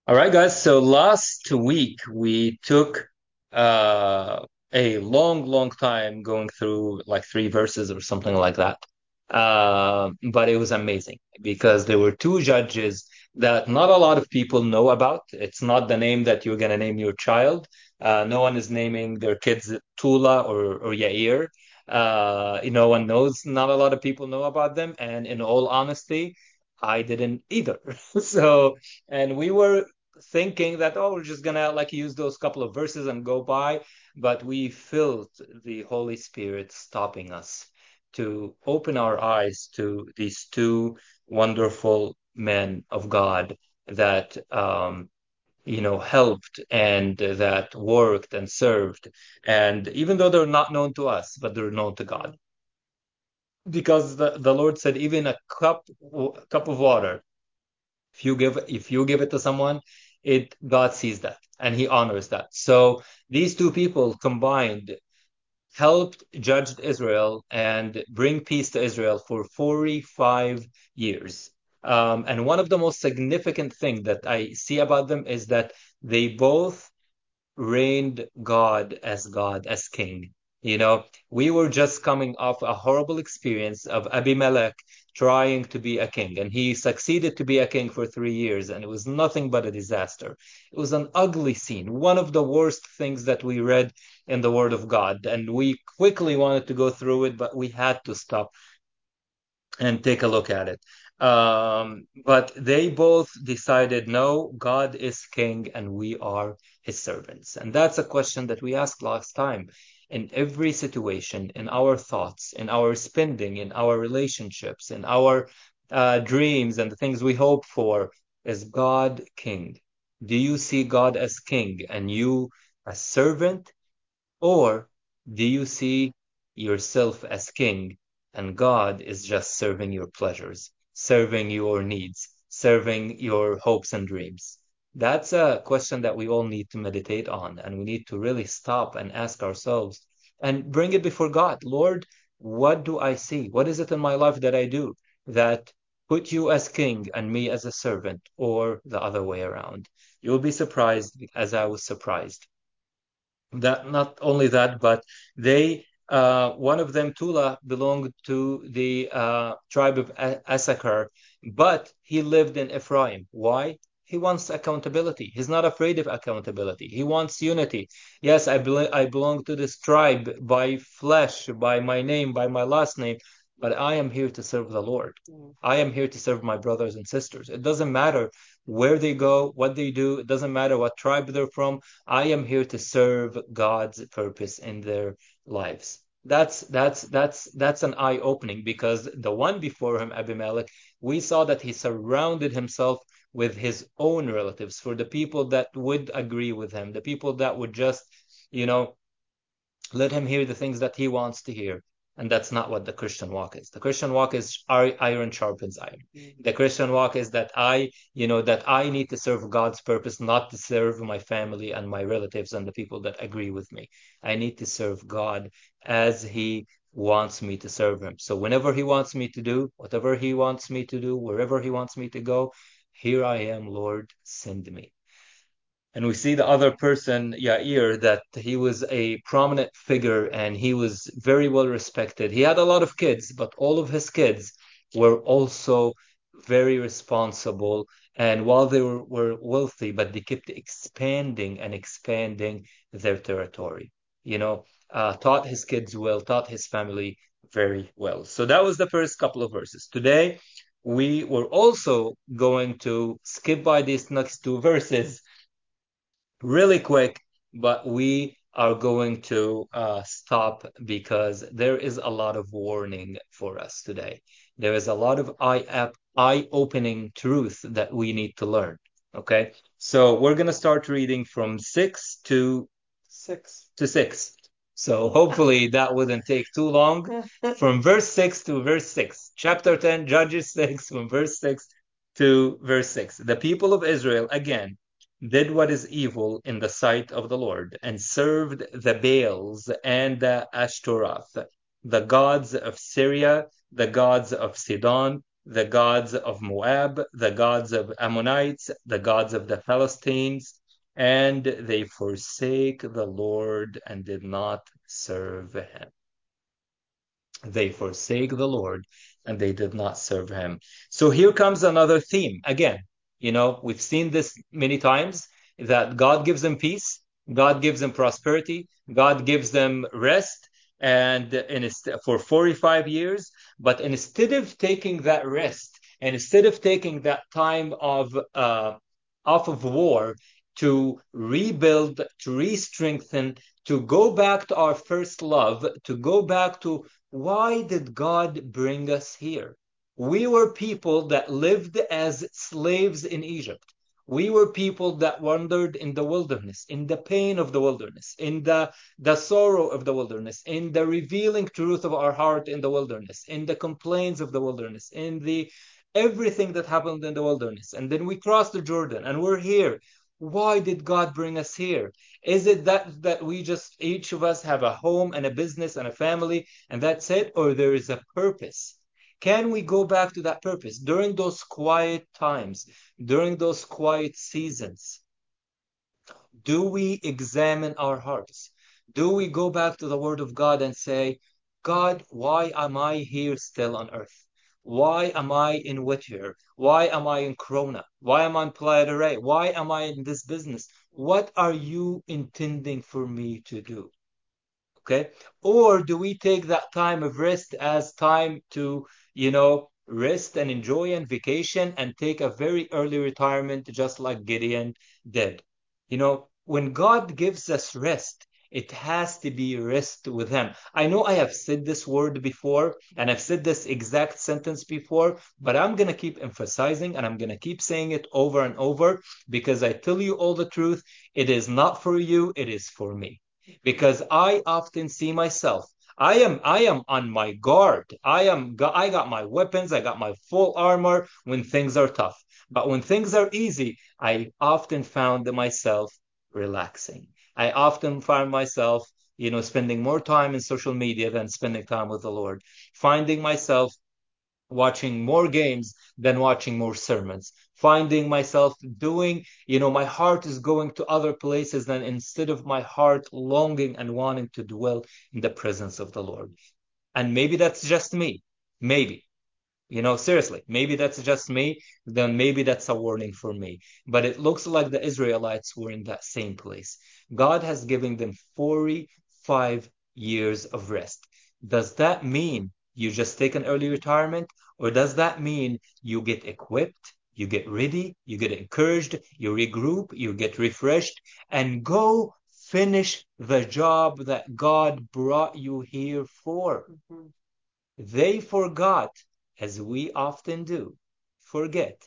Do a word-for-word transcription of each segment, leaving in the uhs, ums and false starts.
All right, guys. So last week we took uh, a long, long time going through like three verses or something like that. Uh, but it was amazing because there were two judges that not a lot of people know about. It's not the name that you're going to name your child. Uh, no one is naming their kids Tula or, or Yair. Uh, no one knows. Not a lot of people know about them. And in all honesty, I didn't either. So, and we were thinking that, oh, we're just gonna like use those couple of verses and go by, but we felt the Holy Spirit stopping us to open our eyes to these two wonderful men of God that um, you know helped and that worked and served, and even though they're not known to us, but they're known to God, because the, the Lord said, even a cup cup of water, if you give if you give it to someone, it God sees that and he honors that. So these two people combined helped judge Israel and bring peace to Israel for forty-five years. Um, and one of the most significant things that I see about them is that they both reigned God as God, as king. You know, we were just coming off a horrible experience of Abimelech trying to be a king, and he succeeded to be a king for three years, and it was nothing but a disaster. It was an ugly scene, one of the worst things that we read in the Word of God, and we quickly wanted to go through it, but we had to stop and take a look at it. Um, but they both decided, no, God is king and we are his servants. And that's a question that we asked last time. In every situation, in our thoughts, in our spending, in our relationships, in our uh, dreams and the things we hope for, is God king? Do you see God as king and you as servant? Or do you see yourself as king and God is just serving your pleasures, serving your needs, serving your hopes and dreams? That's a question that we all need to meditate on, and we need to really stop and ask ourselves and bring it before God. Lord, what do I see? What is it in my life that I do that put you as king and me as a servant, or the other way around? You'll be surprised as I was surprised. That not only that, but they uh, one of them, Tula, belonged to the uh, tribe of A- Issachar, but he lived in Ephraim. Why? He wants accountability. He's not afraid of accountability. He wants unity. Yes, I bel I belong to this tribe by flesh, by my name, by my last name, but I am here to serve the Lord. Mm. I am here to serve my brothers and sisters. It doesn't matter where they go, what they do. It doesn't matter what tribe they're from. I am here to serve God's purpose in their lives. That's that's that's that's an eye opening, because the one before him, Abimelech, we saw that he surrounded himself with his own relatives, for the people that would agree with him, the people that would just, you know, let him hear the things that he wants to hear. And that's not what the Christian walk is. The Christian walk is iron sharpens iron. The Christian walk is that I, you know, that I need to serve God's purpose, not to serve my family and my relatives and the people that agree with me. I need to serve God as He wants me to serve Him. So whenever He wants me to do, whatever He wants me to do, wherever He wants me to go, here I am, Lord, send me. And we see the other person, Yair, that he was a prominent figure and he was very well respected. He had a lot of kids, but all of his kids were also very responsible. And while they were, were wealthy, but they kept expanding and expanding their territory. You know, uh, taught his kids well, taught his family very well. So that was the first couple of verses. Today, we were also going to skip by these next two verses really quick, but we are going to uh, stop because there is a lot of warning for us today. There is a lot of eye eye-opening truth that we need to learn. Okay, so we're gonna start reading from six to Six. to six. So hopefully that wouldn't take too long. From verse six to verse six, chapter ten, Judges six, from verse six to verse six. The people of Israel again did what is evil in the sight of the Lord and served the Baals and the Ashtaroth, the gods of Syria, the gods of Sidon, the gods of Moab, the gods of Ammonites, the gods of the Philistines, and they forsake the Lord and did not serve him. They forsake the Lord and they did not serve him. So here comes another theme. Again, you know, we've seen this many times that God gives them peace, God gives them prosperity, God gives them rest, and in, for forty-five years. But instead of taking that rest, and instead of taking that time of uh, off of war to rebuild, to re-strengthen, to go back to our first love, to go back to why did God bring us here? We were people that lived as slaves in Egypt. We were people that wandered in the wilderness, in the pain of the wilderness, in the, the sorrow of the wilderness, in the revealing truth of our heart in the wilderness, in the complaints of the wilderness, in the everything that happened in the wilderness. And then we crossed the Jordan and we're here. Why did God bring us here? Is it that that we just each of us have a home and a business and a family and that's it, or there is a purpose? Can we go back to that purpose during those quiet times, during those quiet seasons? Do we examine our hearts? Do we go back to the Word of God and say, God, why am I here still on earth? Why am I in Whittier? Why am I in Corona? Why am I in Playa del Rey? Why am I in this business? What are you intending for me to do? Okay. Or do we take that time of rest as time to, you know, rest and enjoy and vacation and take a very early retirement, just like Gideon did? You know, when God gives us rest, it has to be rest with Him. I know I have said this word before and I've said this exact sentence before, but I'm going to keep emphasizing and I'm going to keep saying it over and over because I tell you all the truth. It is not for you, it is for me because I often see myself. I am I am on my guard. I am I got my weapons, I got my full armor when things are tough. But when things are easy, I often found myself relaxing. I often find myself, you know, spending more time in social media than spending time with the Lord. Finding myself watching more games than watching more sermons, finding myself doing, you know, my heart is going to other places than instead of my heart longing and wanting to dwell in the presence of the Lord. And maybe that's just me. Maybe. You know, seriously, maybe that's just me, then maybe that's a warning for me. But it looks like the Israelites were in that same place. God has given them forty-five years of rest. Does that mean you just take an early retirement? Or does that mean you get equipped, you get ready, you get encouraged, you regroup, you get refreshed, and go finish the job that God brought you here for? Mm-hmm. They forgot, as we often do, forget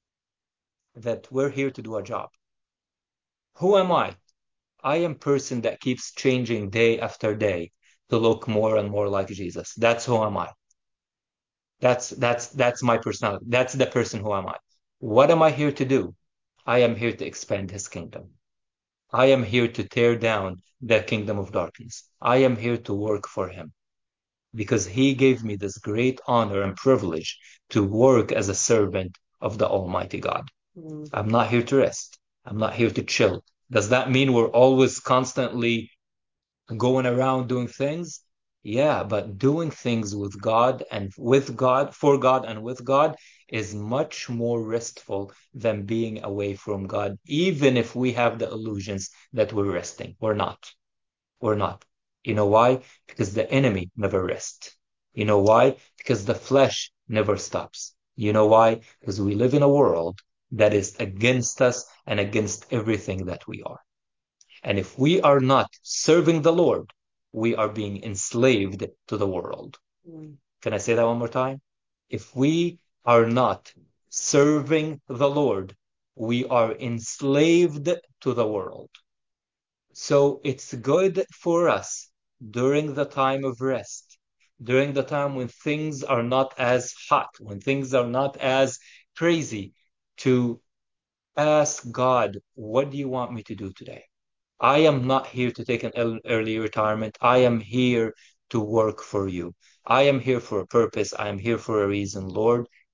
that we're here to do a job. Who am I? I am a person that keeps changing day after day to look more and more like Jesus. That's who am I. That's that's that's my personality. That's the person who am I. What am I here to do? I am here to expand his kingdom. I am here to tear down the kingdom of darkness. I am here to work for him, because he gave me this great honor and privilege to work as a servant of the Almighty God. Mm. I'm not here to rest. I'm not here to chill. Does that mean we're always constantly going around doing things? Yeah, but doing things with God and with God, for God and with God is much more restful than being away from God, even if we have the illusions that we're resting. We're not. We're not. You know why? Because the enemy never rests. You know why? Because the flesh never stops. You know why? Because we live in a world that is against us and against everything that we are. And if we are not serving the Lord, we are being enslaved to the world. Mm. Can I say that one more time? If we are not serving the Lord, we are enslaved to the world. So it's good for us during the time of rest, during the time when things are not as hot, when things are not as crazy, to ask God, what do you want me to do today? I am not here to take an early retirement. I am here to work for you. I am here for a purpose. I am here for a reason. Lord,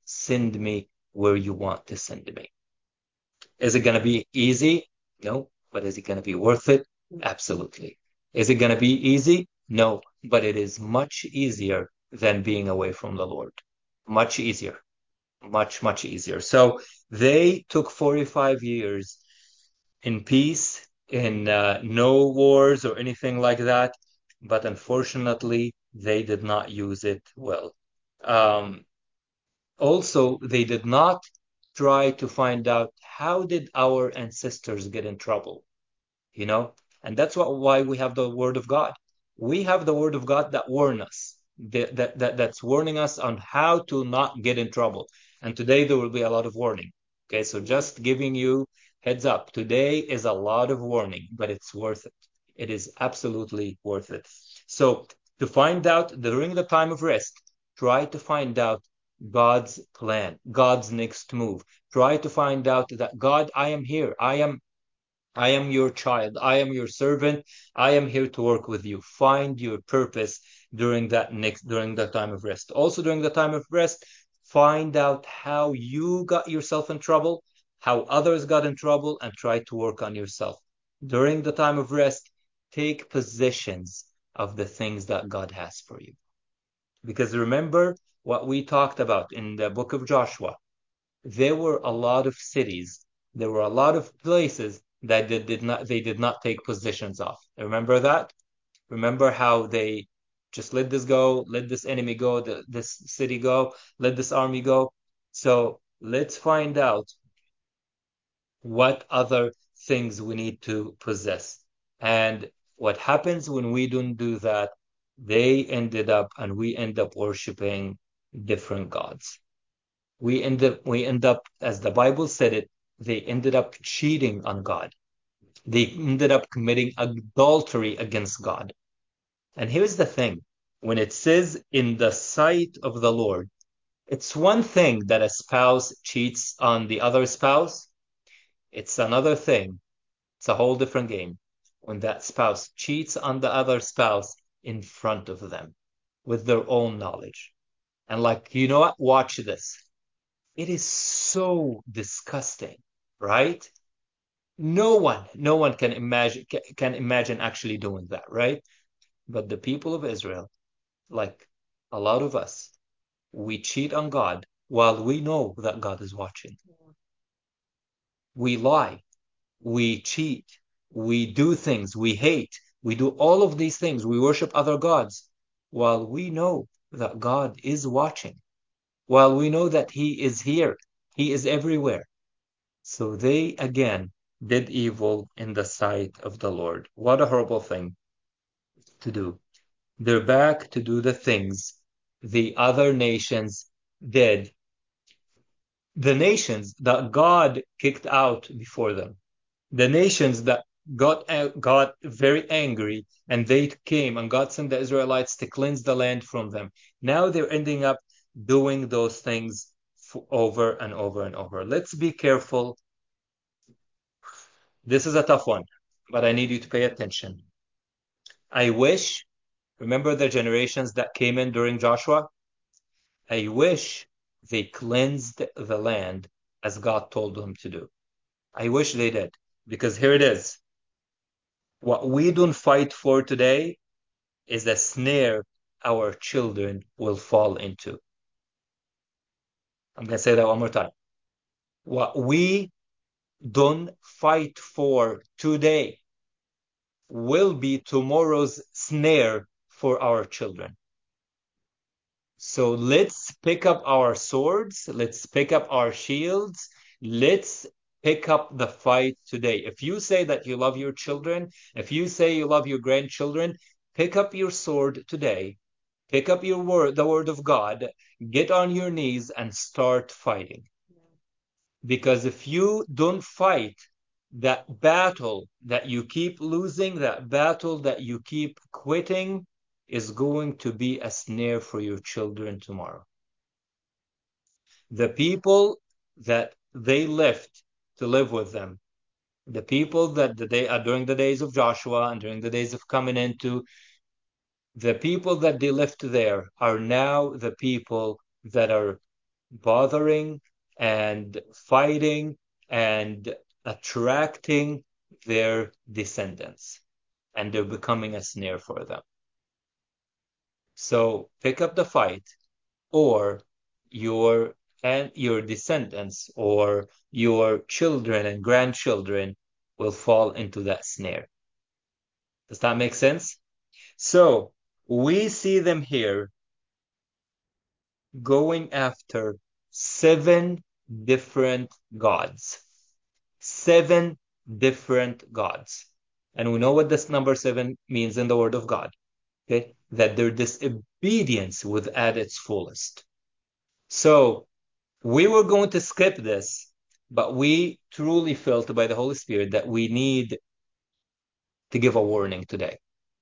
send me where you want to send me. Is it going to be easy? No. But is it going to be worth it? Absolutely. Is it going to be easy? No. But it is much easier than being away from the Lord. Much easier. Much, much easier. So they took forty-five years in peace, in uh, no wars or anything like that. But unfortunately, they did not use it well. Um, Also, they did not try to find out how did our ancestors get in trouble, you know? And that's what, why we have the word of God. We have the word of God that warn us, that, that, that that's warning us on how to not get in trouble. And today there will be a lot of warning. Okay, so just giving you heads up. Today is a lot of warning, but it's worth it. It is absolutely worth it. So to find out during the time of rest, try to find out God's plan, God's next move. Try to find out that God, I am here. I am I am your child. I am your servant. I am here to work with you. Find your purpose during that next during the time of rest. Also during the time of rest, find out how you got yourself in trouble, how others got in trouble, and try to work on yourself. During the time of rest, take possessions of the things that God has for you. Because remember what we talked about in the book of Joshua, there were a lot of cities, there were a lot of places that they did not they did not take positions of. Remember that? Remember how they just let this go, let this enemy go, the, this city go, let this army go. So let's find out what other things we need to possess. And what happens when we don't do that, they ended up and we end up worshiping different gods. We end up, we end up, as the Bible said it, they ended up cheating on God. They ended up committing adultery against God. And here's the thing, when it says in the sight of the Lord, it's one thing that a spouse cheats on the other spouse. It's another thing. It's a whole different game when that spouse cheats on the other spouse in front of them with their own knowledge. And like, you know what? Watch this. It is so disgusting, right? No one, no one can imagine can imagine actually doing that, right? But the people of Israel, like a lot of us, we cheat on God while we know that God is watching. We lie, we cheat, we do things, we hate, we do all of these things, we worship other gods while we know that God is watching, while we know that He is here, He is everywhere. So they again did evil in the sight of the Lord. What a horrible thing to do. They're back to do the things the other nations did. The nations that God kicked out before them. The nations that got got very angry and they came and God sent the Israelites to cleanse the land from them. Now they're ending up doing those things over and over and over. Let's be careful. This is a tough one, but I need you to pay attention. I wish, remember the generations that came in during Joshua? I wish they cleansed the land as God told them to do. I wish they did, because here it is. What we don't fight for today is a snare our children will fall into. I'm going to say that one more time. What we don't fight for today will be tomorrow's snare for our children. So let's pick up our swords, let's pick up our shields, let's pick up the fight today. If you say that you love your children, if you say you love your grandchildren, pick up your sword today, pick up your word, the word of God, get on your knees and start fighting. Because if you don't fight that battle that you keep losing, that battle that you keep quitting, is going to be a snare for your children tomorrow. The people that they left to live with them, the people that the day, uh, during the days of Joshua and during the days of coming into, the people that they left there are now the people that are bothering and fighting and attracting their descendants, and they're becoming a snare for them. So pick up the fight, or your and your descendants or your children and grandchildren will fall into that snare. Does that make sense? So we see them here going after seven different gods. Seven different gods. And we know what this number seven means in the word of God. Okay? That their disobedience was at its fullest. So we were going to skip this, but we truly felt by the Holy Spirit that we need to give a warning today.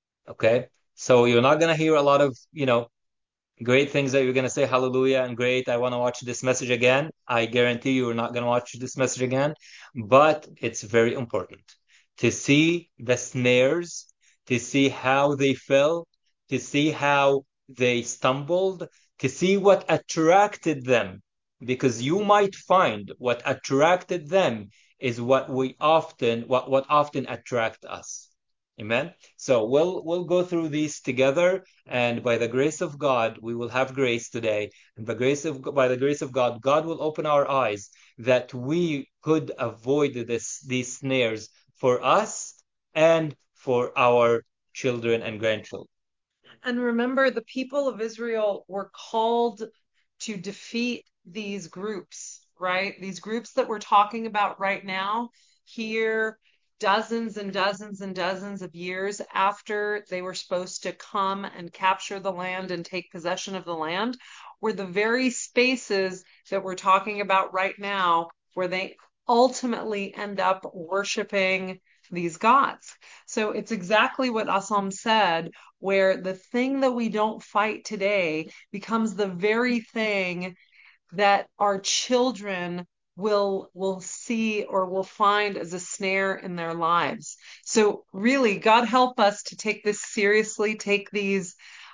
Okay? So you're not going to hear a lot of, you know, great things that you're going to say hallelujah and great, I want to watch this message again. I guarantee you are not going to watch this message again, but it's very important to see the snares, to see how they fell, to see how they stumbled, to see what attracted them, because you might find what attracted them is what we often what what often attract us. Amen. So we'll we'll go through these together, and by the grace of God, we will have grace today. And by grace of by the grace of God, God will open our eyes that we could avoid this these snares for us and for our children and grandchildren. And remember, the people of Israel were called to defeat these groups, right? These groups that we're talking about right now, here, dozens and dozens and dozens of years after they were supposed to come and capture the land and take possession of the land, were the very spaces that we're talking about right now where they ultimately end up worshiping these gods. So it's exactly what Assam said, where the thing that we don't fight today becomes the very thing that our children will will see or will find as a snare in their lives. So really, God help us to take this seriously, take these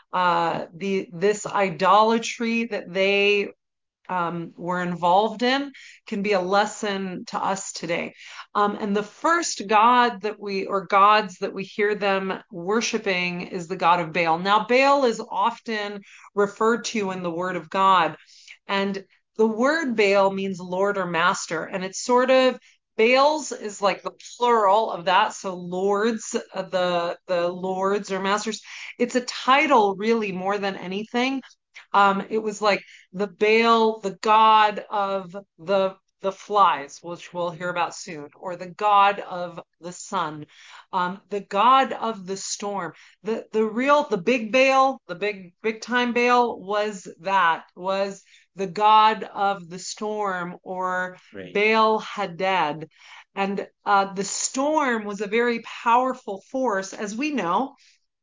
uh the this idolatry that they um, were involved in can be a lesson to us today. Um, and the first God that we, or gods that we hear them worshiping, is the God of Baal. Now, Baal is often referred to in the Word of God, and the word Baal means Lord or Master, and it's sort of Baals is like the plural of that, so lords, uh, the the lords or masters. It's a title, really, more than anything. Um, it was like the Baal, the god of the the flies, which we'll hear about soon, or the god of the sun, um, the god of the storm. The the real, the big Baal, the big big time Baal was that was the god of the storm, or Right. Baal Hadad. And uh, the storm was a very powerful force, as we know.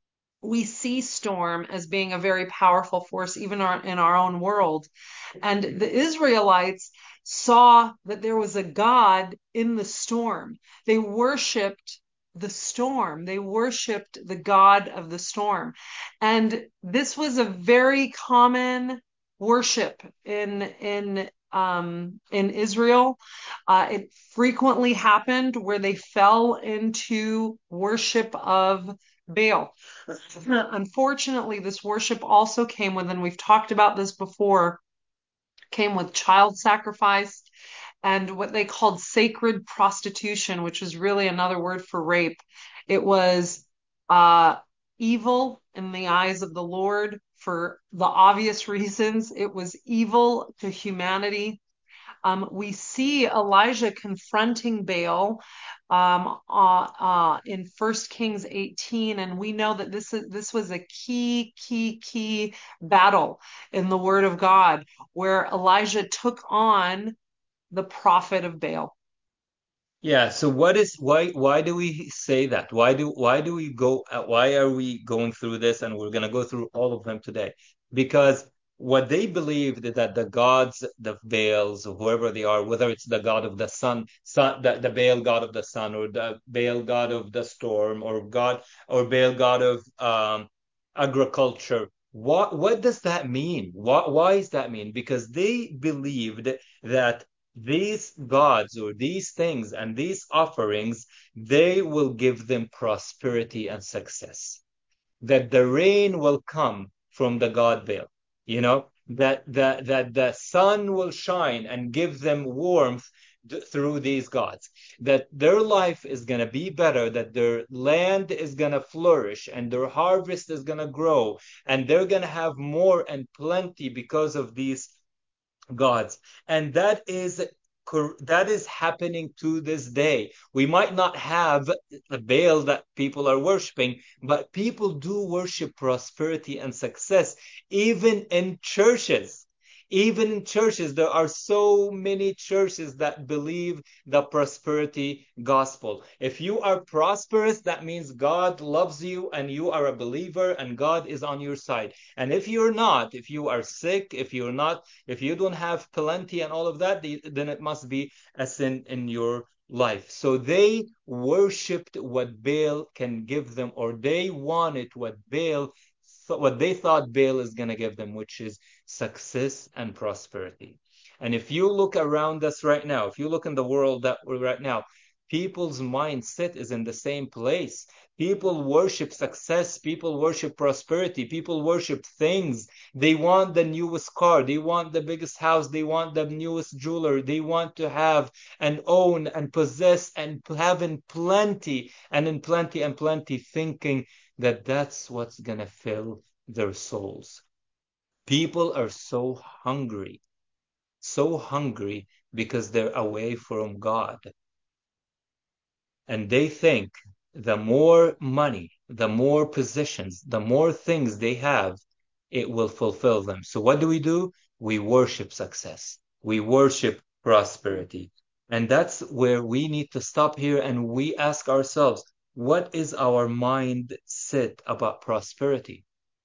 We see storm as being a very powerful force, even our, in our own world. And the Israelites saw that there was a God in the storm. They worshiped the storm, they worshiped the God of the storm. And this was a very common worship in, in, um, in Israel. Uh, it frequently happened where they fell into worship of Baal. Unfortunately, this worship also came with, and we've talked about this before, came with child sacrifice and what they called sacred prostitution, which is really another word for rape. It was uh, evil in the eyes of the Lord for the obvious reasons. It was evil to humanity. Um, we see Elijah confronting Baal um, uh, uh, in First Kings eighteen, and we know that this is this was a key, key, key battle in the Word of God, where Elijah took on the prophet of Baal. Yeah, so what is why why do we say that? Why do why do we go uh, why are we going through this, and we're going to go through all of them today? Because what they believed is that the gods, the Baals, or whoever they are, whether it's the god of the sun, sun the, the Baal god of the sun, or the Baal god of the storm, or God or Baal god of um agriculture, What what does that mean? What why is that mean? Because they believed that these gods or these things and these offerings, they will give them prosperity and success, that the rain will come from the god Baal, you know, that that that the sun will shine and give them warmth through these gods, that their life is going to be better, that their land is going to flourish and their harvest is going to grow, and they're going to have more and plenty because of these gods. And that is that is happening to this day. We might not have a Baal that people are worshiping, but people do worship prosperity and success, even in churches. Even in churches, there are so many churches that believe the prosperity gospel. If you are prosperous, that means God loves you and you are a believer and God is on your side. And if you're not, if you are sick, if you're not, if you don't have plenty and all of that, then it must be a sin in your life. So they worshipped what Baal can give them, or they wanted what Baal, what they thought Baal is going to give them, which is success and prosperity. And if you look around us right now, if you look in the world that we're right now, people's mindset is in the same place. People worship success, people worship prosperity, people worship things. They want the newest car, they want the biggest house, they want the newest jeweler, they want to have and own and possess and have in plenty and in plenty and plenty, thinking that that's what's going to fill their souls. People are so hungry, so hungry because they're away from God. And they think the more money, the more positions, the more things they have, it will fulfill them. So what do we do? We worship success. We worship prosperity. And that's where we need to stop here and we ask ourselves, what is our mindset about prosperity?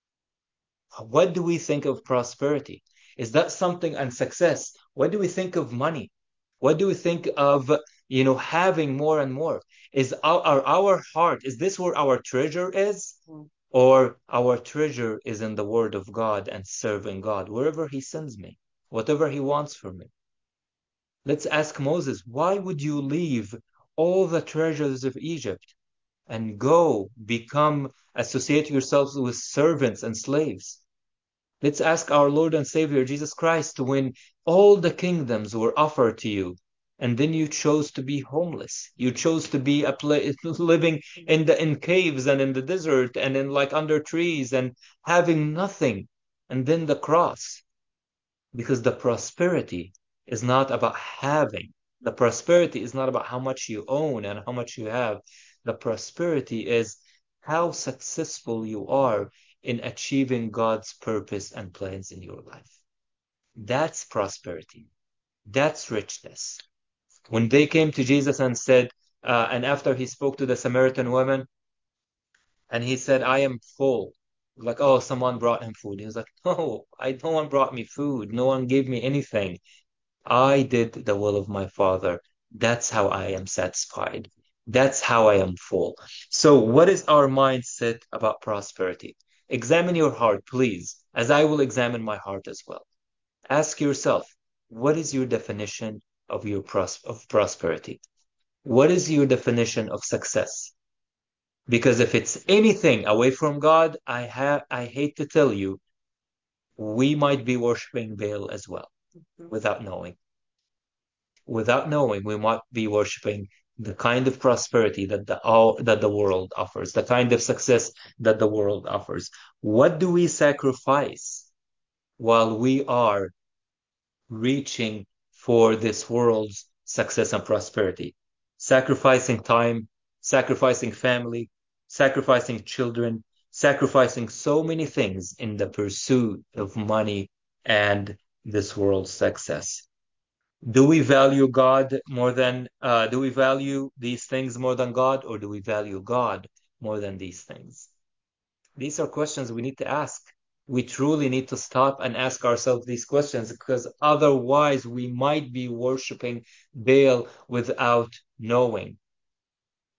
What do we think of prosperity? Is that something and success? What do we think of money? What do we think of, you know, having more and more? Is our, our, our heart, is this where our treasure is? Or our treasure is in the word of God and serving God wherever he sends me, whatever he wants from me. Let's ask Moses, why would you leave all the treasures of Egypt and go become, associate yourselves with servants and slaves? Let's ask our Lord and Savior Jesus Christ, when all the kingdoms were offered to you, and then you chose to be homeless. You chose to be a place living in the in caves and in the desert and in like under trees and having nothing. And then the cross, because the prosperity is not about having. The prosperity is not about how much you own and how much you have. The prosperity is how successful you are in achieving God's purpose and plans in your life. That's prosperity. That's richness. When they came to Jesus and said, uh, and after he spoke to the Samaritan woman, and he said, I am full. Like, oh, someone brought him food. He was like, no, I, no one brought me food. No one gave me anything. I did the will of my Father. That's how I am satisfied. That's how I am full. So, what is our mindset about prosperity? Examine your heart, please, as I will examine my heart as well. Ask yourself, what is your definition of your pros- of prosperity? What is your definition of success? Because if it's anything away from God, I have I hate to tell you, we might be worshiping Baal as well, without knowing. Without knowing, we might be worshiping the kind of prosperity that the all, that the world offers, the kind of success that the world offers. What do we sacrifice while we are reaching for this world's success and prosperity? Sacrificing time, sacrificing family, sacrificing children, sacrificing so many things in the pursuit of money and this world's success. Do we value God more than, uh, do we value these things more than God, or do we value God more than these things? These are questions we need to ask. We truly need to stop and ask ourselves these questions, because otherwise we might be worshiping Baal without knowing.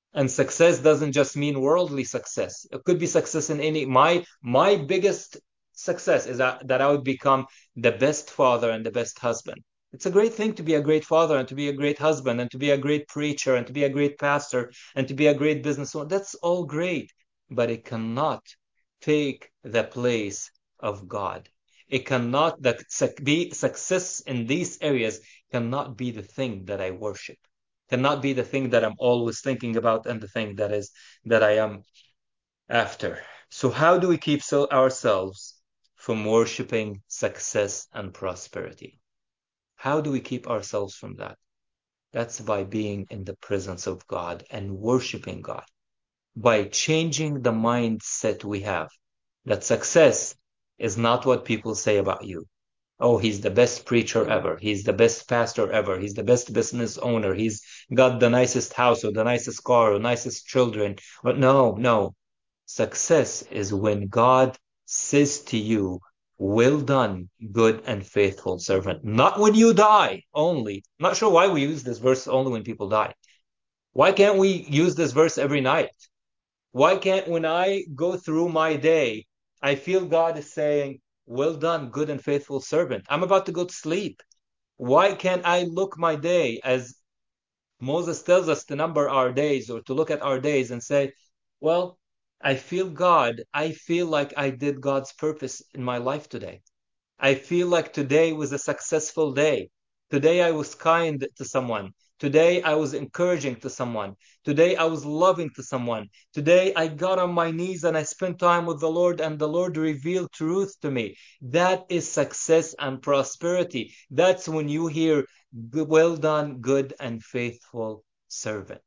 And success doesn't just mean worldly success. It could be success in any my my biggest success is that, that I would become the best father and the best husband. It's a great thing to be a great father and to be a great husband and to be a great preacher and to be a great pastor and to be a great businessman. That's all great, but it cannot take the place of God. It cannot that be success in these areas cannot be the thing that I worship, cannot be the thing that I'm always thinking about and the thing that is that I am after. So how do we keep so ourselves from worshiping success and prosperity? How do we keep ourselves from that? That's by being in the presence of God and worshiping God, by changing the mindset we have that success is not what people say about you. Oh, he's the best preacher ever. He's the best pastor ever. He's the best business owner. He's got the nicest house or the nicest car or nicest children. But no, no. Success is when God says to you, well done, good and faithful servant. Not when you die only. Not sure why we use this verse only when people die. Why can't we use this verse every night? Why can't, when I go through my day, I feel God is saying, well done, good and faithful servant. I'm about to go to sleep. Why can't I look my day as Moses tells us to number our days or to look at our days and say, well, I feel God. I feel like I did God's purpose in my life today. I feel like today was a successful day. Today I was kind to someone. Today I was encouraging to someone. Today I was loving to someone. Today I got on my knees and I spent time with the Lord and the Lord revealed truth to me. That is success and prosperity. That's when you hear, well done, good and faithful servant.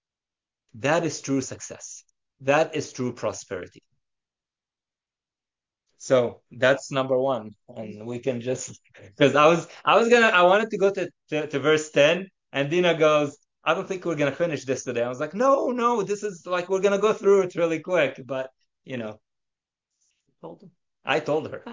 That is true success. That is true prosperity. So that's number one, and we can just because I was I was gonna I wanted to go to, to to verse ten, and Dina goes, I don't think we're gonna finish this today. I was like, no, no, this is like we're gonna go through it really quick, but you know, Told him. I told her.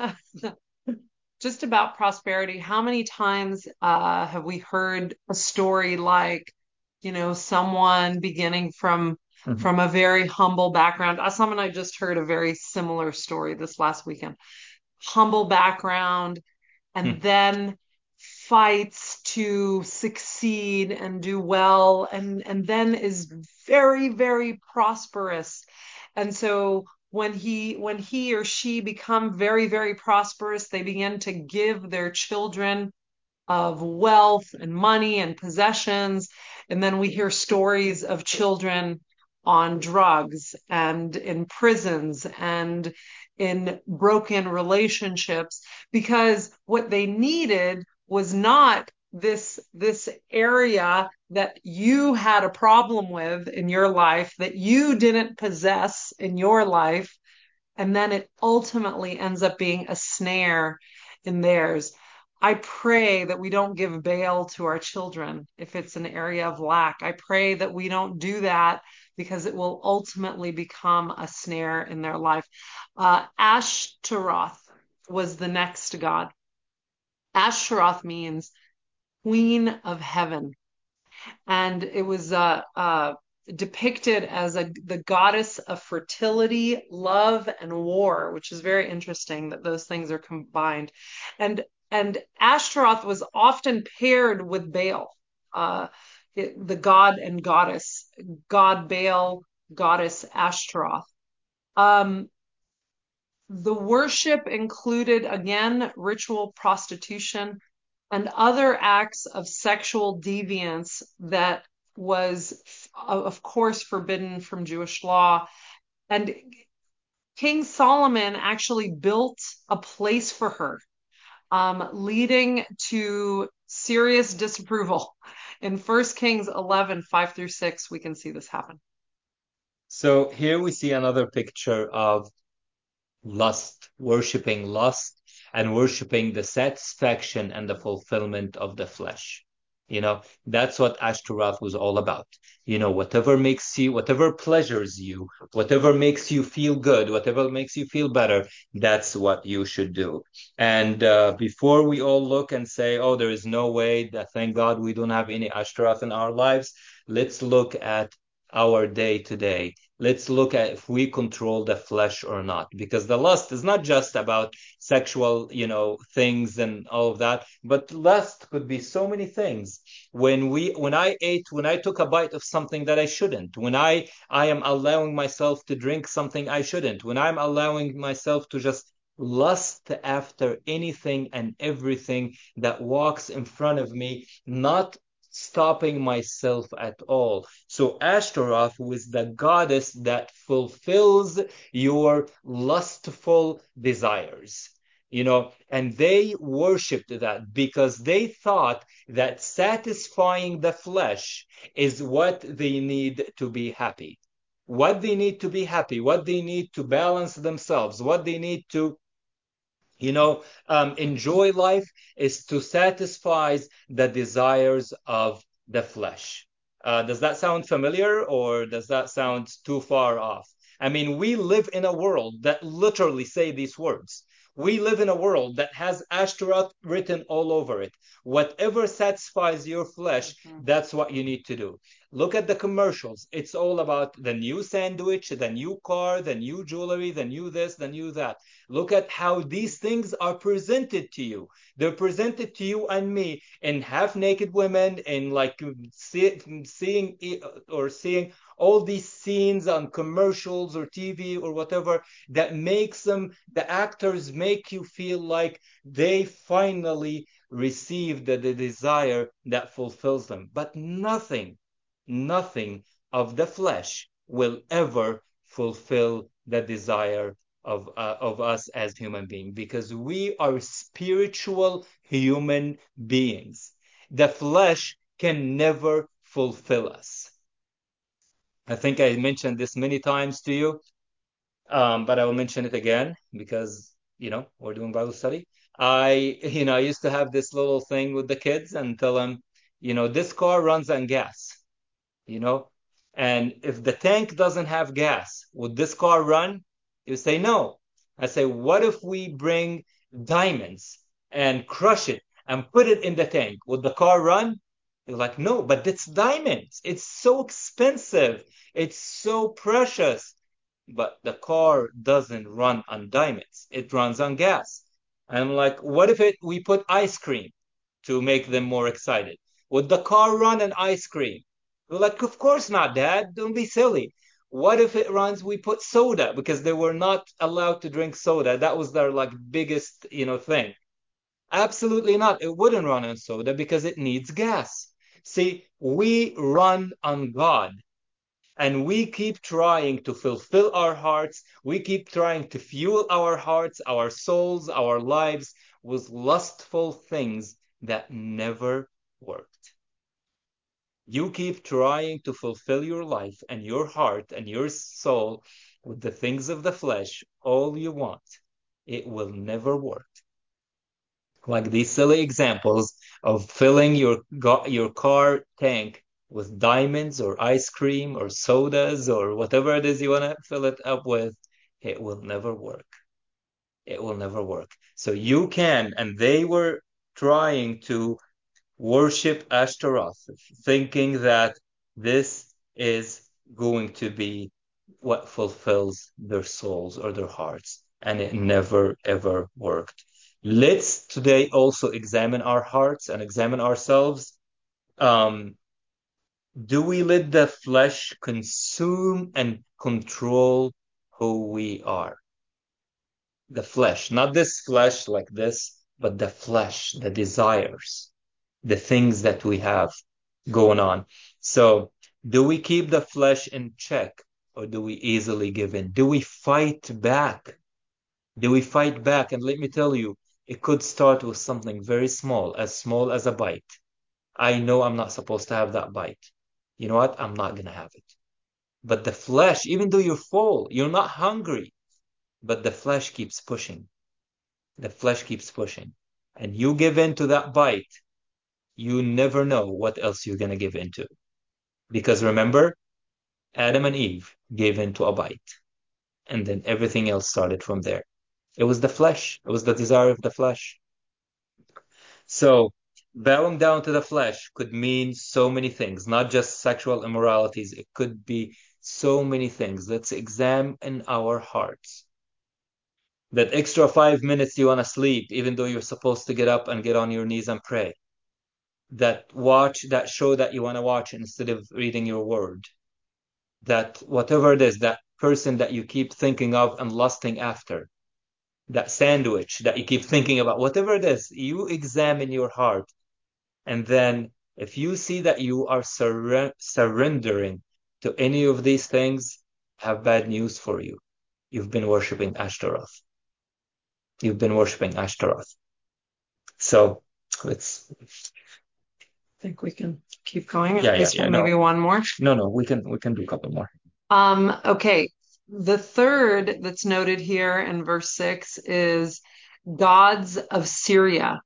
Just about prosperity. How many times uh, have we heard a story like, you know, someone beginning from Mhm. from a very humble background? Uh, Someone I just heard a very similar story this last weekend. Humble background, and Mhm. then fights to succeed and do well, and and then is very, very prosperous. And so when he when he or she become very, very prosperous, they begin to give their children of wealth and money and possessions. And then we hear stories of children on drugs and in prisons and in broken relationships because what they needed was not this this area that you had a problem with in your life that you didn't possess in your life, and then it ultimately ends up being a snare in theirs. I pray that we don't give bail to our children if it's an area of lack. I pray that we don't do that because it will ultimately become a snare in their life. Uh, Ashtaroth was the next god. Ashtaroth means Queen of Heaven, and it was uh, uh, depicted as a the goddess of fertility, love, and war, which is very interesting that those things are combined. And and Ashtaroth was often paired with Baal, uh, it, the god and goddess, god Baal, goddess Ashtaroth. Um, the worship included again ritual prostitution and other acts of sexual deviance that was, of course, forbidden from Jewish law. And King Solomon actually built a place for her, um, leading to serious disapproval. In First Kings eleven, five through six, we can see this happen. So here we see another picture of lust, worshiping lust and worshiping the satisfaction and the fulfillment of the flesh. You know, that's what Ashtaroth was all about. You know, whatever makes you, whatever pleasures you, whatever makes you feel good, whatever makes you feel better, that's what you should do. And uh, before we all look and say, oh, there is no way that thank God we don't have any Ashtaroth in our lives, let's look at our day to day. Let's look at if we control the flesh or not, because the lust is not just about sexual, you know, things and all of that, but lust could be so many things. When we, when I ate, when I took a bite of something that I shouldn't, when I, I am allowing myself to drink something I shouldn't, when I'm allowing myself to just lust after anything and everything that walks in front of me, not stopping myself at all. So Ashtaroth was the goddess that fulfills your lustful desires. You know, and they worshipped that because they thought that satisfying the flesh is what they need to be happy. What they need to be happy, what they need to balance themselves, what they need to you know, um, enjoy life is to satisfy the desires of the flesh. Uh, does that sound familiar or does that sound too far off? I mean, we live in a world that literally say these words. We live in a world that has Ashtaroth written all over it. Whatever satisfies your flesh, Mhm. that's what you need to do. Look at the commercials. It's all about the new sandwich, the new car, the new jewelry, the new this, the new that. Look at how these things are presented to you. They're presented to you and me in half naked women, in like see, seeing or seeing all these scenes on commercials or T V or whatever that makes them, the actors make you feel like they finally received the, the desire that fulfills them. But nothing, nothing of the flesh will ever fulfill the desire of uh, of us as human beings because we are spiritual human beings. The flesh can never fulfill us. I think I mentioned this many times to you, um, but I will mention it again because you know we're doing Bible study. I you know I used to have this little thing with the kids and tell them, you know, this car runs on gas, you know, and if the tank doesn't have gas, would this car run? You say no. I say, what if we bring diamonds and crush it and put it in the tank? Would the car run? You're like, no, but it's diamonds. It's so expensive. It's so precious. But the car doesn't run on diamonds. It runs on gas. I'm like, what if it we put ice cream to make them more excited? Would the car run on ice cream? We're like, of course not, Dad. Don't be silly. What if it runs? We put soda because they were not allowed to drink soda. That was their like biggest, you know, thing. Absolutely not. It wouldn't run on soda because it needs gas. See, we run on God and we keep trying to fulfill our hearts. We keep trying to fuel our hearts, our souls, our lives with lustful things that never work. You keep trying to fulfill your life and your heart and your soul with the things of the flesh all you want. It will never work. Like these silly examples of filling your your car tank with diamonds or ice cream or sodas or whatever it is you want to fill it up with, it will never work. It will never work. So you can, and they were trying to worship Ashtaroth, thinking that this is going to be what fulfills their souls or their hearts. And it never, ever worked. Let's today also examine our hearts and examine ourselves. Um, do we let the flesh consume and control who we are? The flesh, not this flesh like this, but the flesh, the desires, the things that we have going on. So, do we keep the flesh in check or do we easily give in? Do we fight back? Do we fight back? And let me tell you, it could start with something very small, as small as a bite. I know I'm not supposed to have that bite. You know what? I'm not going to have it. But the flesh, even though you're full, you're not hungry, but the flesh keeps pushing. The flesh keeps pushing. And you give in to that bite, you never know what else you're going to give into. Because remember, Adam and Eve gave in to a bite, and then everything else started from there. It was the flesh, it was the desire of the flesh. So Bowing down to the flesh could mean so many things, not just sexual immoralities. It could be so many things. Let's examine our hearts. That extra five minutes you want to sleep, even though you're supposed to get up and get on your knees and pray. That watch, that show that you want to watch instead of reading your word. That whatever it is, that person that you keep thinking of and lusting after. That sandwich that you keep thinking about, whatever it is, you examine your heart. And then if you see that you are surre surrendering to any of these things, I have bad news for you. You've been worshiping Ashtaroth. You've been worshiping Ashtaroth. So let's. I think we can keep going at Yeah, yeah, least yeah. for No, maybe one more. no, no. We can we can do a couple more. Um, okay. The third that's noted here in verse six is gods of Syria,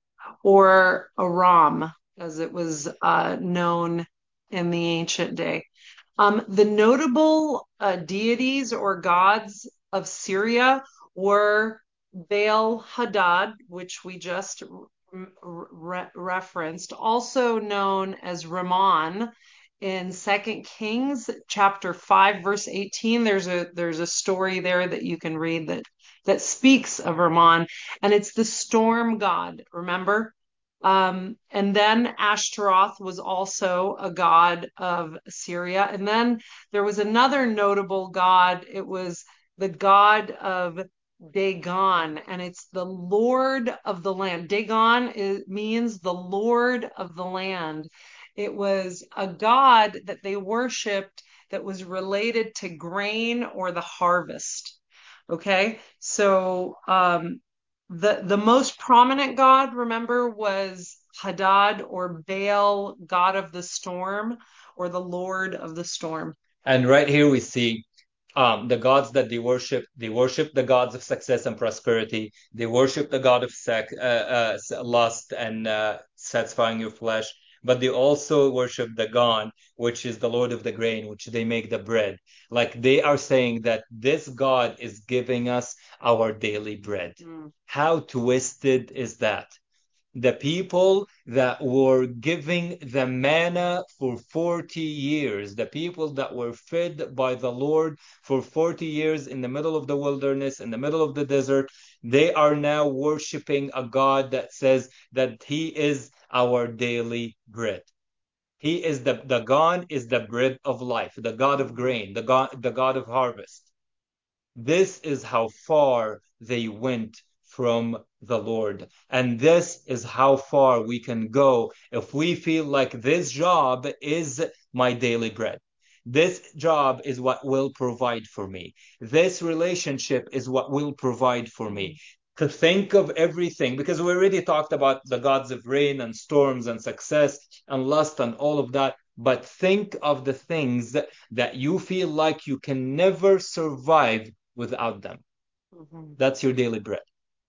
or Aram, as it was uh, known in the ancient day. Um, the notable uh, deities or gods of Syria were Baal Hadad, which we just re referenced, also known as Ramon. In Second Kings chapter five, verse eighteen, there's a there's a story there that you can read that that speaks of Ramon, and it's the storm god, remember? Um, and then Ashtaroth was also a god of Syria. And then there was another notable god. It was the god of Dagon, and it's the Lord of the land. Dagon is, means the Lord of the land. It was a god that they worshiped that was related to grain or the harvest. Okay, so um, the the most prominent god, remember, was Hadad or Baal, god of the storm, or the Lord of the storm. And right here we see um, the gods that they worship. They worship the gods of success and prosperity. They worship the god of sex, uh, uh, lust and uh, satisfying your flesh. But they also worship Dagon, which is the Lord of the grain, which they make the bread. Like they are saying that this God is giving us our daily bread. Mm. How twisted is that? The people that were giving the manna for forty years, the people that were fed by the Lord for forty years in the middle of the wilderness, in the middle of the desert, they are now worshiping a God that says that He is our daily bread. He is the, the God is the bread of life, the God of grain, the God, the God of harvest. This is how far they went from the Lord. And this is how far we can go if we feel like this job is my daily bread. This job is what will provide for me. This relationship is what will provide for me. To think of everything, because we already talked about the gods of rain and storms and success and lust and all of that. But think of the things that you feel like you can never survive without them. Mm-hmm. That's your daily bread.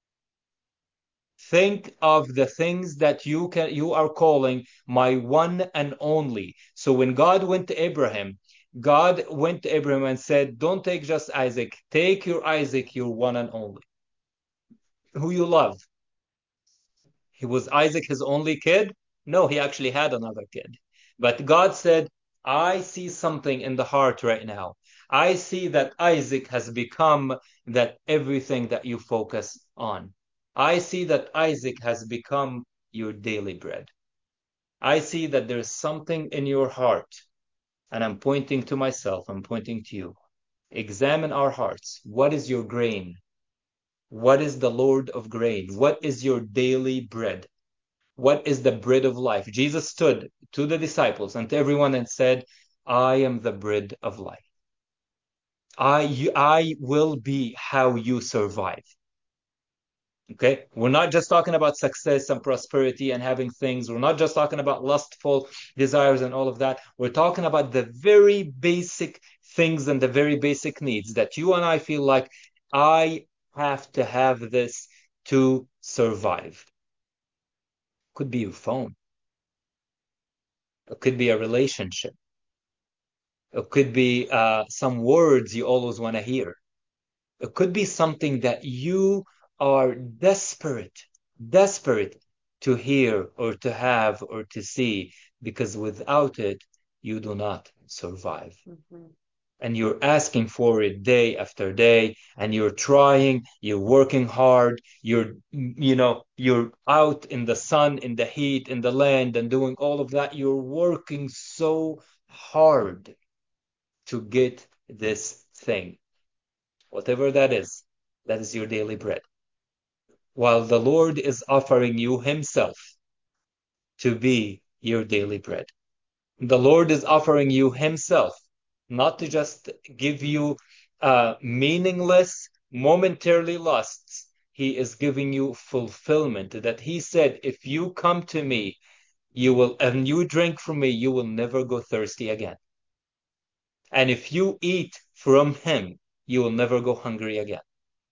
Think of the things that you can you are calling my one and only. So when God went to Abraham, God went to Abraham and said, don't take just Isaac, take your Isaac, your one and only, who you love. He was Isaac his only kid? No, he actually had another kid. But God said, I see something in the heart right now. I see that Isaac has become that everything that you focus on. I see that Isaac has become your daily bread. I see that there's something in your heart, and I'm pointing to myself, I'm pointing to you. Examine our hearts. What is your grain? What is the Lord of grain? What is your daily bread? What is the bread of life? Jesus stood to the disciples and to everyone and said, I am the bread of life. I, you, I will be how you survive. Okay, we're not just talking about success and prosperity and having things. We're not just talking about lustful desires and all of that. We're talking about the very basic things and the very basic needs that you and I feel like I have to have this to survive. Could be your phone. It could be a relationship. It could be uh, some words you always want to hear. It could be something that you are desperate, desperate to hear or to have or to see, because without it, you do not survive. Mm-hmm. And you're asking for it day after day, and you're trying, you're working hard, you're, you know, you're out in the sun, in the heat, in the land, and doing all of that. You're working so hard to get this thing, whatever that is. That is your daily bread. While the Lord is offering you Himself to be your daily bread. The Lord is offering you Himself, not to just give you uh, meaningless, momentarily lusts. He is giving you fulfillment. That He said, if you come to me, you will, and you drink from me, you will never go thirsty again. And if you eat from Him, you will never go hungry again.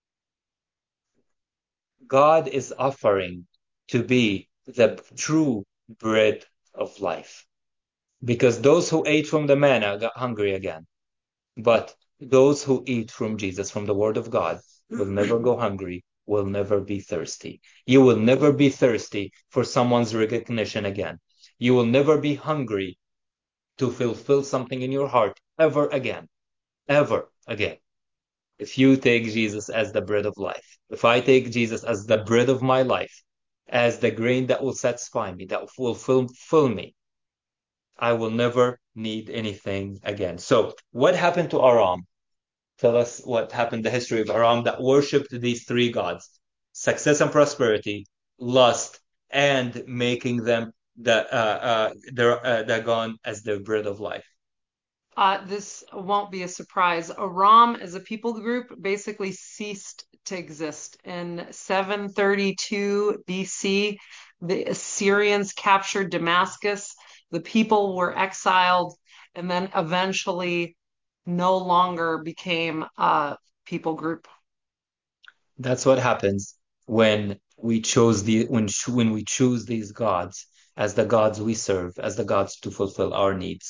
God is offering to be the true bread of life. Because those who ate from the manna got hungry again. But those who eat from Jesus, from the Word of God, will never go hungry, will never be thirsty. You will never be thirsty for someone's recognition again. You will never be hungry to fulfill something in your heart ever again, ever again. If you take Jesus as the bread of life, if I take Jesus as the bread of my life, as the grain that will satisfy me, that will fill, fill me, I will never need anything again. So, what happened to Aram? Tell us what happened, the history of Aram that worshipped these three gods: success and prosperity, lust, and making them the uh, uh, their uh, Dagon as their bread of life. Uh, this won't be a surprise. Aram as a people group basically ceased to exist. In seven thirty-two B C, the Assyrians captured Damascus. The people were exiled and then eventually no longer became a people group. That's what happens when we chose the when when we choose these gods as the gods we serve, as the gods to fulfill our needs.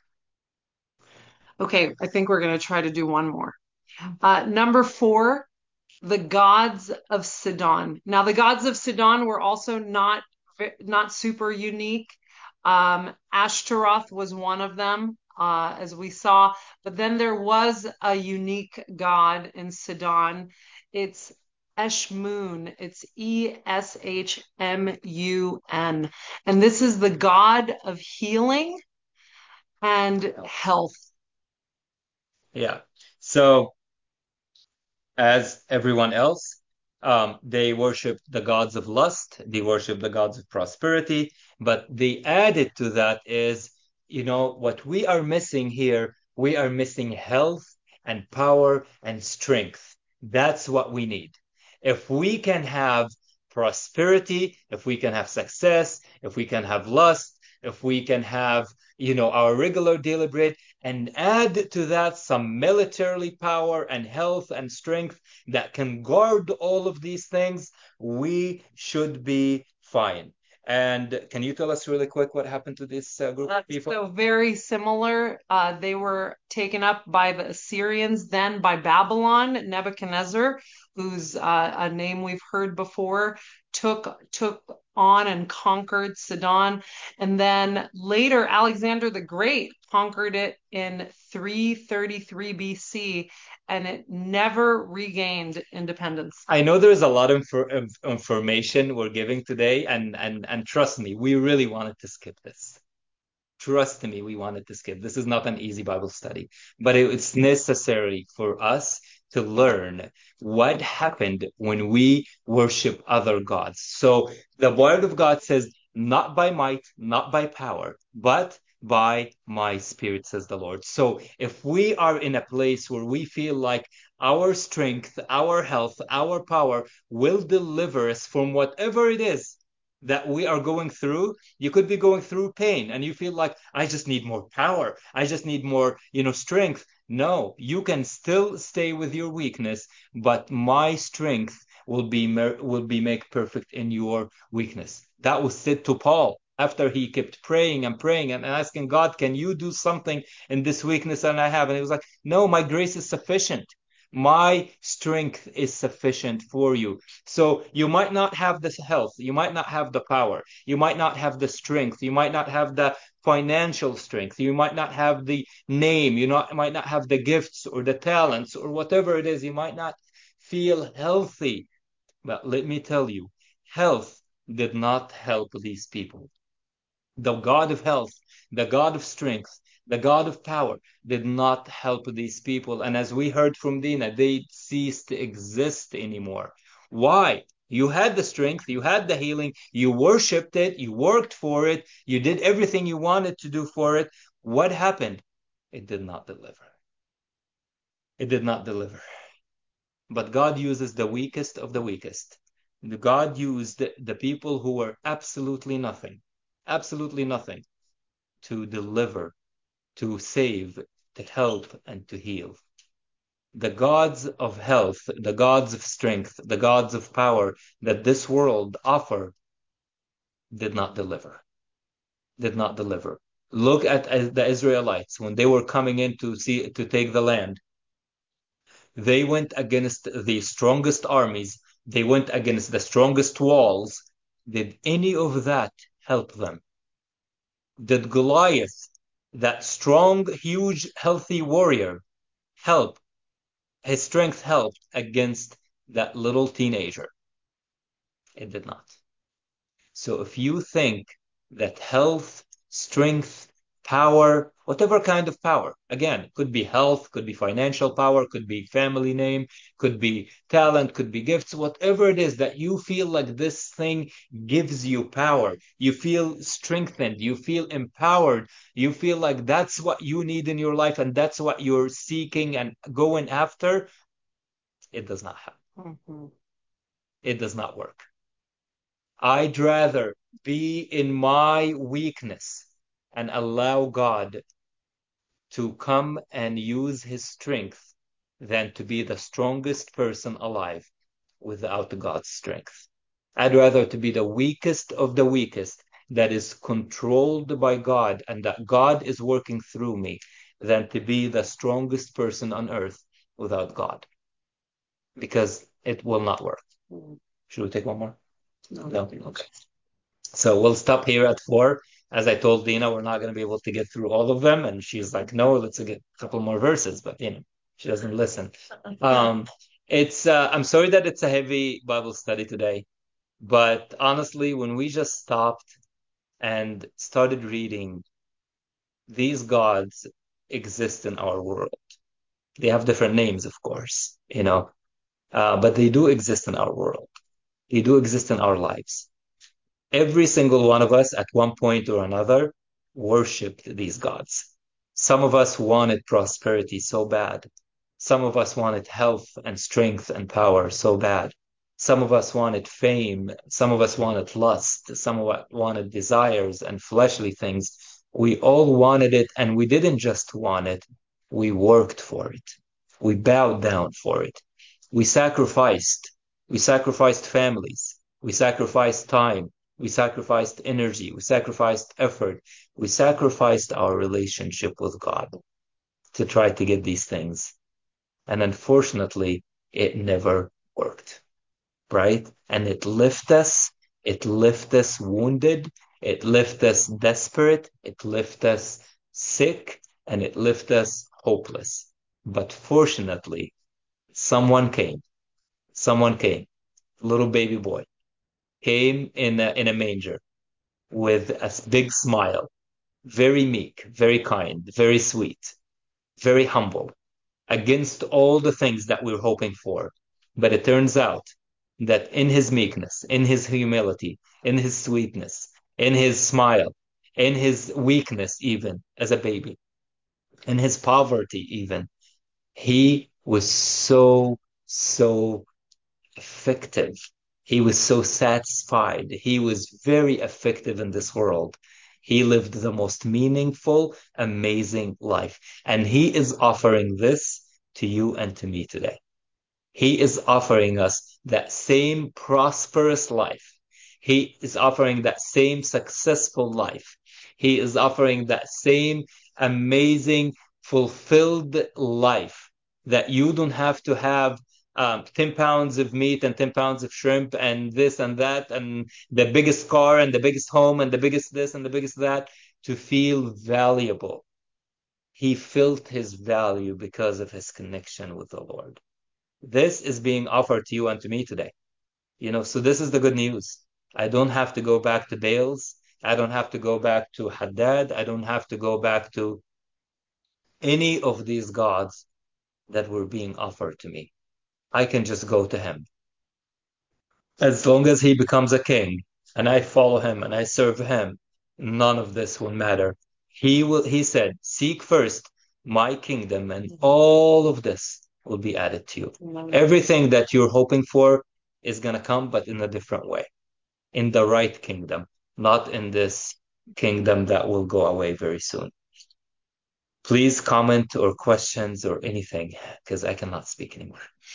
Okay, I think we're going to try to do one more. Uh, number four, the gods of Sidon. Now, the gods of Sidon were also not not super unique. Um, Ashtaroth was one of them, uh, as we saw, but then there was a unique god in Sidon. It's Eshmun. It's E S H M U N. And this is the god of healing and health. Yeah. So as everyone else. Um, they worship the gods of lust, they worship the gods of prosperity, but the added to that is, you know, what we are missing here, we are missing health and power and strength. That's what we need. If we can have prosperity, if we can have success, if we can have lust, if we can have, you know, our regular daily bread, and add to that some military power and health and strength that can guard all of these things, we should be fine. And can you tell us really quick what happened to this uh, group of people? So very similar. Uh, they were taken up by the Assyrians, then by Babylon. Nebuchadnezzar, who's uh, a name we've heard before, took took on and conquered Sidon, and then later Alexander the Great conquered it in three thirty-three B C, and it never regained independence. I know there's a lot of information we're giving today, and and and trust me, we really wanted to skip this. Trust me, we wanted to skip. This is not an easy Bible study, but it's necessary for us to learn what happened when we worship other gods. So the word of God says, not by might, not by power, but by my spirit, says the Lord. So if we are in a place where we feel like our strength, our health, our power will deliver us from whatever it is that we are going through, you could be going through pain and you feel like, I just need more power, I just need more, you know, strength. No, you can still stay with your weakness, but my strength will be will be made perfect in your weakness. That was said to Paul after he kept praying and praying and asking God, can you do something in this weakness that I have? And he was like, no, my grace is sufficient. My strength is sufficient for you. So you might not have the health, you might not have the power, you might not have the strength, you might not have the financial strength, you might not have the name, you not, might not have the gifts or the talents or whatever it is, you might not feel healthy. But let me tell you, health did not help these people. The God of health, the God of strength, the God of power did not help these people. And as we heard from Dina, they ceased to exist anymore. Why? You had the strength, you had the healing, you worshiped it, you worked for it, you did everything you wanted to do for it. What happened? It did not deliver. It did not deliver. But God uses the weakest of the weakest. God used the, the people who were absolutely nothing, absolutely nothing, to deliver, to save, to help, and to heal. The gods of health, the gods of strength, the gods of power that this world offer did not deliver, did not deliver. Look at the Israelites when they were coming in to see to take the land. They went against the strongest armies. They went against the strongest walls. Did any of that help them? Did Goliath, that strong, huge, healthy warrior, help? His strength helped against that little teenager? It did not. So if you think that health, strength, power, whatever kind of power, again, could be health, could be financial power, could be family name, could be talent, could be gifts, whatever it is that you feel like this thing gives you power, you feel strengthened, you feel empowered, you feel like that's what you need in your life and that's what you're seeking and going after, it does not happen. Mm-hmm. It does not work. I'd rather be in my weakness and allow God to come and use his strength than to be the strongest person alive without God's strength. I'd rather to be the weakest of the weakest that is controlled by God and that God is working through me than to be the strongest person on earth without God. Because it will not work. Should we take one more? No. No? Okay. So we'll stop here at four. As I told Dina, we're not going to be able to get through all of them. And she's like, no, let's get a couple more verses. But, you know, she doesn't listen. Um, it's, uh, I'm sorry that it's a heavy Bible study today. But honestly, when we just stopped and started reading, these gods exist in our world. They have different names, of course, you know, uh, but they do exist in our world. They do exist in our lives. Every single one of us at one point or another worshipped these gods. Some of us wanted prosperity so bad. Some of us wanted health and strength and power so bad. Some of us wanted fame. Some of us wanted lust. Some of us wanted desires and fleshly things. We all wanted it, and we didn't just want it. We worked for it. We bowed down for it. We sacrificed. We sacrificed families. We sacrificed time. We sacrificed energy. We sacrificed effort. We sacrificed our relationship with God to try to get these things. And unfortunately, it never worked, right? And it left us, it left us wounded, it left us desperate, it left us sick, and it left us hopeless. But fortunately, someone came, someone came, little baby boy, came in a, in a manger with a big smile, very meek, very kind, very sweet, very humble, against all the things that we're hoping for. But it turns out that in his meekness, in his humility, in his sweetness, in his smile, in his weakness, even as a baby, in his poverty, even, he was so, so effective. He was so satisfied. He was very effective in this world. He lived the most meaningful, amazing life. And he is offering this to you and to me today. He is offering us that same prosperous life. He is offering that same successful life. He is offering that same amazing, fulfilled life that you don't have to have um, ten pounds of meat and ten pounds of shrimp and this and that and the biggest car and the biggest home and the biggest this and the biggest that to feel valuable. He felt his value because of his connection with the Lord. This is being offered to you and to me today. You know, so this is the good news. I don't have to go back to Baals. I don't have to go back to Haddad. I don't have to go back to any of these gods that were being offered to me. I can just go to him. As long as he becomes a king and I follow him and I serve him, none of this will matter. He will, he said, seek first my kingdom and all of this will be added to you. Everything that you're hoping for is going to come, but in a different way, in the right kingdom, not in this kingdom that will go away very soon. Please comment or questions or anything, because I cannot speak anymore.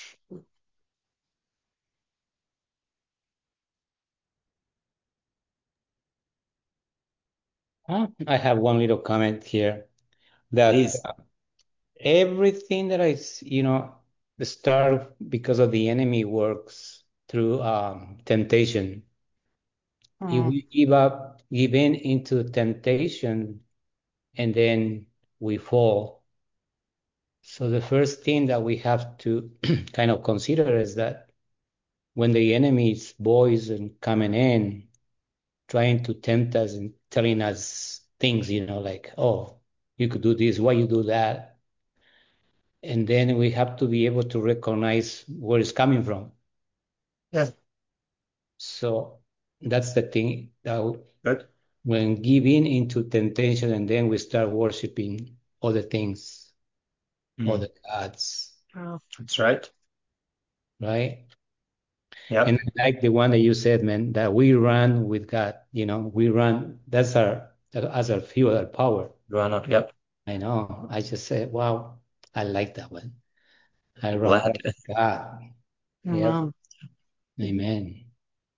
Huh? I have one little comment here that Please. uh, everything that I, s- you know, the start because of the enemy works through um, temptation. If Mm. we give up, give in into temptation, and then we fall. So the first thing that we have to kind of consider is that when the enemy's voice and coming in, trying to tempt us and telling us things, you know, like, oh, you could do this, why you do that? And then we have to be able to recognize where it's coming from. Yeah. So that's the thing that Good. when giving into temptation and then we start worshiping other things, Mm, other gods, Oh, that's right. right? And Yep. I like the one that you said, man, that we run with God, you know, we run, that's our, as our fuel, our power. Run on. Yep. I know. I just said, wow, I like that one. I I'm run glad. back with God. Yep. wow. Amen.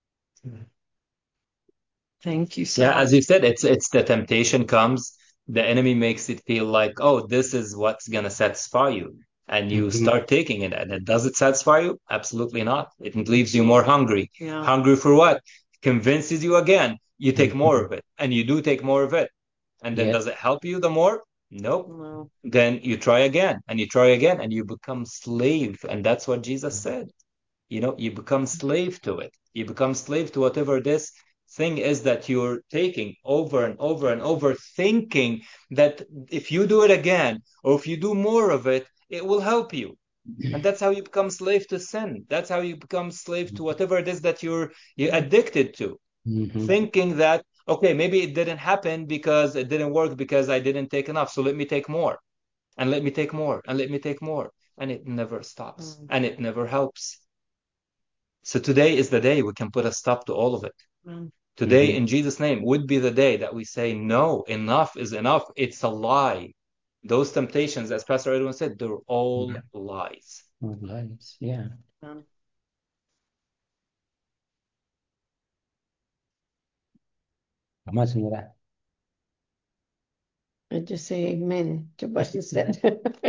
Thank you so Yeah, much. as you said, it's it's the temptation comes, the enemy makes it feel like, oh, this is what's gonna satisfy you. And you Mhm. start taking it, and it does it satisfy you? Absolutely not. It leaves you more hungry. Yeah. Hungry for what? Convinces you again. You take more Mhm. of it, and you do take more of it. And then Yeah. does it help you the more? Nope. No. Then you try again, and you try again, and you become slave. And that's what Jesus said. You know, you become slave to it. You become slave to whatever this thing is that you're taking over and over and over, thinking that if you do it again or if you do more of it, it will help you. And that's how you become slave to sin. That's how you become slave to whatever it is that you're you're addicted to. Mhm. Thinking that, okay, maybe it didn't happen because it didn't work because I didn't take enough. So let me take more and let me take more and let me take more. And it never stops Mm. and it never helps. So today is the day we can put a stop to all of it. Mm. Today, Mhm. in Jesus' name, would be the day that we say, no, enough is enough. It's a lie. Those temptations, as Pastor Edwin said, they're all Yeah. lies. Oh, nice. Yeah. Um, Come on, señora. I just say amen to what you said.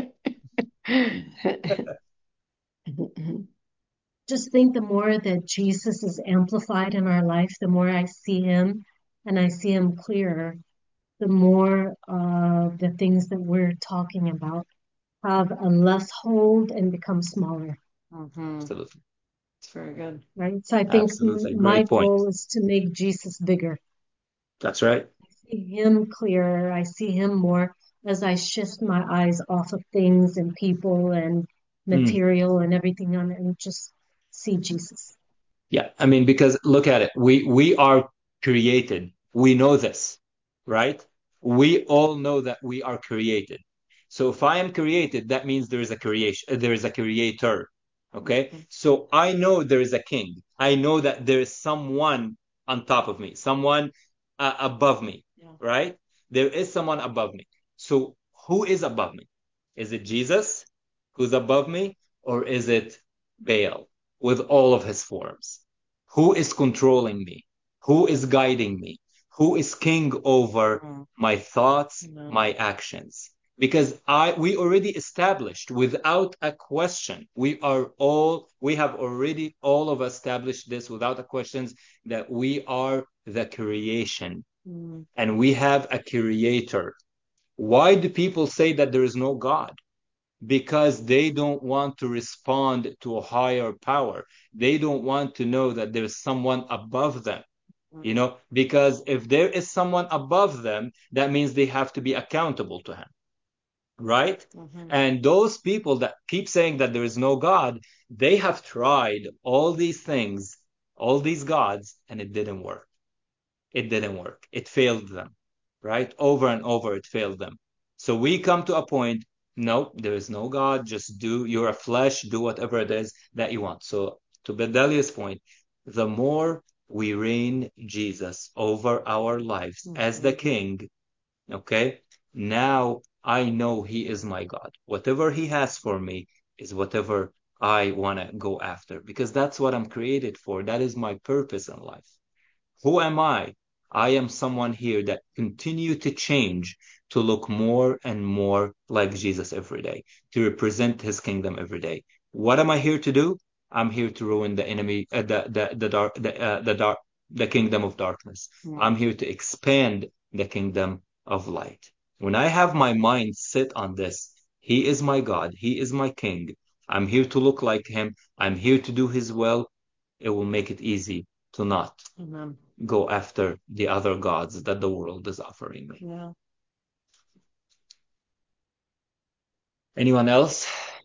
Just think the more that Jesus is amplified in our life, the more I see him and I see him clearer, the more uh, the things that we're talking about have a less hold and become smaller, mhm. Absolutely. It's very good. right? So I think Absolutely. m- my Great point. goal is to make Jesus bigger. That's right. I see him clearer. I see him more as I shift my eyes off of things and people and Mm. material and everything on it and just see Jesus. Yeah. I mean, because look at it. We we are created. We know this, right? We all know that we are created. So if I am created, that means there is a creation, there is a creator. Okay. Mhm. So I know there is a king. I know that there is someone on top of me, someone uh, above me, Yeah. right? There is someone above me. So who is above me? Is it Jesus who's above me, or is it Baal with all of his forms? Who is controlling me? Who is guiding me? Who is king over Mm. my thoughts, No. my actions? Because I we already established without a question, we are all we have already all of established this without a questions that we are the creation Mm. and we have a creator. Why do people say that there is no God? Because they don't want to respond to a higher power. They don't want to know that there's someone above them. You know, because if there is someone above them, that means they have to be accountable to him. Right? Mm-hmm. And those people that keep saying that there is no God, they have tried all these things, all these gods, and it didn't work. It didn't work. It failed them, right? Over and over, it failed them. So we come to a point, no, there is no God. Just do, you're a flesh, do whatever it is that you want. So to Bedelia's point, the more we reign Jesus over our lives Mm-hmm. as the king, okay, now I know he is my God. Whatever he has for me is whatever I want to go after because that's what I'm created for. That is my purpose in life. Who am I? I am someone here that continue to change to look more and more like Jesus every day, to represent his kingdom every day. What am I here to do? I'm here to ruin the enemy, uh, the the the dark, the uh, the dark, the kingdom of darkness. Yeah. I'm here to expand the kingdom of light. When I have my mind set on this, he is my God, he is my king. I'm here to look like him. I'm here to do his will. It will make it easy to not Amen. go after the other gods that the world is offering me. Yeah. Anyone else?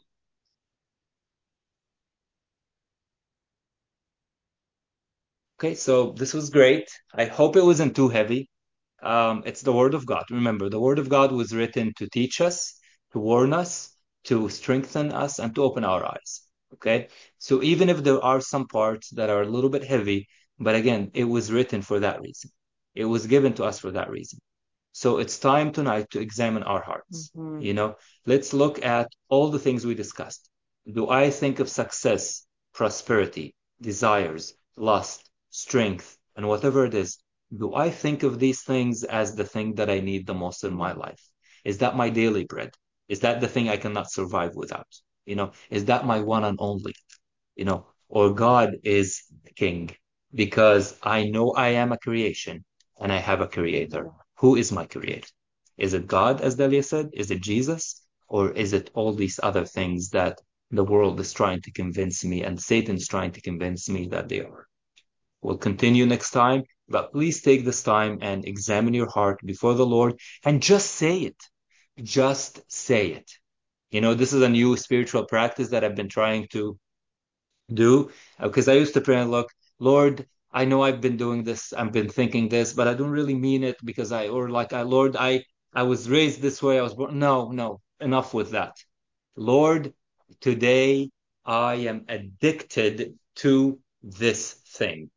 Okay, so this was great. I hope it wasn't too heavy. Um, it's the Word of God. Remember, the Word of God was written to teach us, to warn us, to strengthen us, and to open our eyes. Okay, so even if there are some parts that are a little bit heavy, but again, it was written for that reason. It was given to us for that reason. So it's time tonight to examine our hearts. Mm-hmm. You know, let's look at all the things we discussed. Do I think of success, prosperity, desires, lust, strength, and whatever it is? Do I think of these things as the thing that I need the most in my life? Is that my daily bread? Is that the thing I cannot survive without? You know, is that my one and only? You know, or God is king because I know I am a creation and I have a creator. Who is my creator? Is it God, as Delia said? Is it Jesus? Or is it all these other things that the world is trying to convince me and Satan's trying to convince me that they are? We'll continue next time, but please take this time and examine your heart before the Lord and just say it. Just say it. You know, this is a new spiritual practice that I've been trying to do because I used to pray and look, Lord, I know I've been doing this, I've been thinking this, but I don't really mean it because I or like I Lord, I I was raised this way, I was born. No, no, enough with that. Lord, today I am addicted to this thing,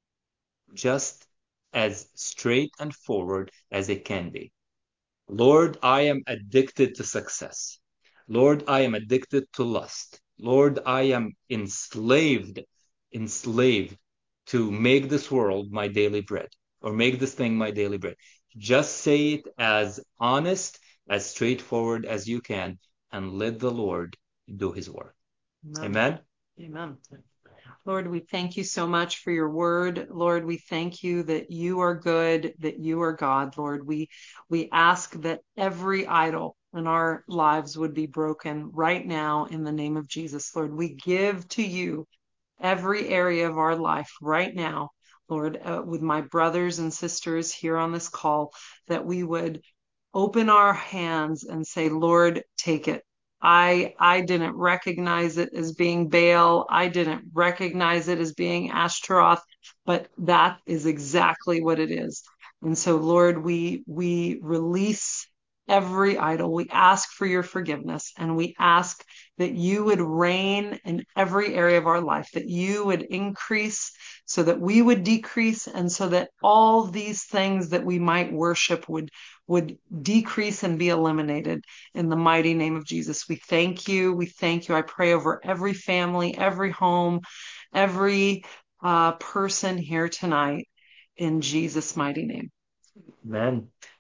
just as straight and forward as it can be. Lord, I am addicted to success. Lord, I am addicted to lust. Lord, I am enslaved, enslaved to make this world my daily bread or make this thing my daily bread. Just say it as honest, as straightforward as you can, and let the Lord do his work. Amen. Amen. Amen. Lord, we thank you so much for your word. Lord, we thank you that you are good, that you are God. Lord, we we ask that every idol in our lives would be broken right now in the name of Jesus. Lord, we give to you every area of our life right now, Lord, uh, with my brothers and sisters here on this call, that we would open our hands and say, Lord, take it. I I didn't recognize it as being Baal. I didn't recognize it as being Ashtaroth, but that is exactly what it is. And so, Lord, we we release every idol. We ask for your forgiveness and we ask that you would reign in every area of our life, that you would increase so that we would decrease and so that all these things that we might worship would would decrease and be eliminated in the mighty name of Jesus. We thank you. We thank you. I pray over every family, every home, every uh, person here tonight in Jesus' mighty name. Amen.